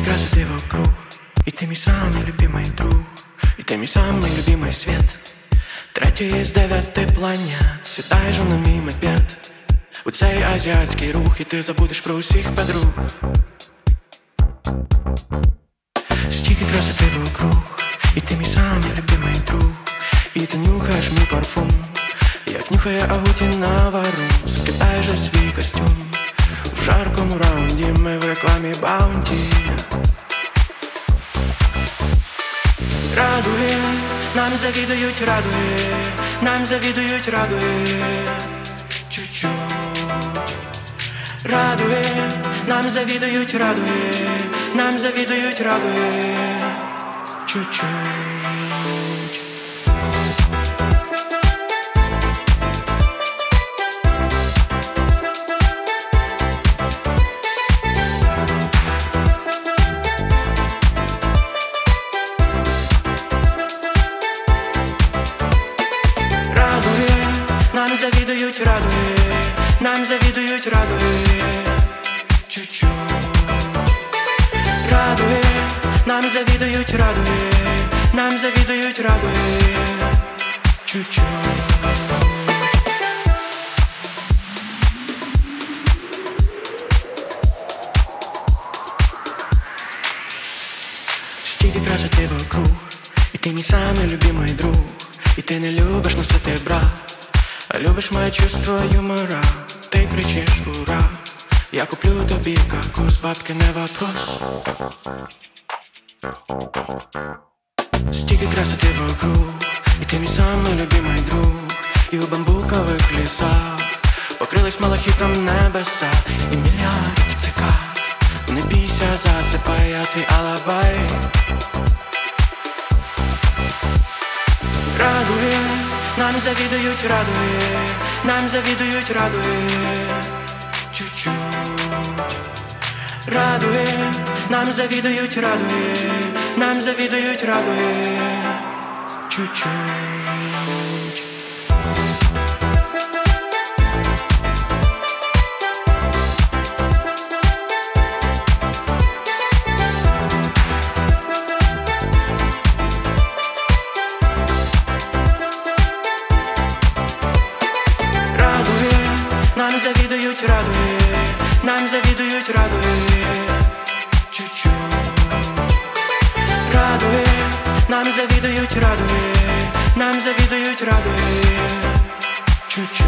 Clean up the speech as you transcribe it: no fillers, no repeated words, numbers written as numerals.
красоты вокруг, и ты мой самый любимый друг, и ты мой самый любимый свет. Третій із 9 планет, сідай же на мій мопед. У цей азіатський рух, і ти забудеш про усіх подруг. Стільки красоти вокруг, і ти мій самий любимий друг, і ти нюхаєш мій парфум, як нюхає агуті на вару. Закидай же свій костюм, в жаркому раунді ми в рекламі Баунті. Радує, нам завідують, радує, нам завідують, радує, чуть-чуть. Радує, нам завідують, радує, нам завідують, радує, чуть-чуть. Нам завідують, радує, нам завідують, радує, чуть-чуть. Радує, нам завідують, радує, нам завідують, радує, чуть-чуть. Стільки красоти вокруг, і ти мій самий любимий друг, і ти не любиш носити бра, а любиш моє чувство юмора. Ти кричиш ура, я куплю тобі кокос, бабки не вопрос. Стільки красоти вокруг, і ти мій самий любимий друг, і у бамбукових лісах покрились малахітом небеса, і мільярд цикад. Не бійся, засипай, я твій алабай. Радує, нам завідують, радує, нам завідують, радує, чуть-чуть. Радує, нам завідують, радує, нам завідують, радує, чуть-чуть. Нам завідують, радує, нам завідують, радує, чуть-чуть. Радує, нам завідують, радує, нам завідують, радує, чуть-чуть.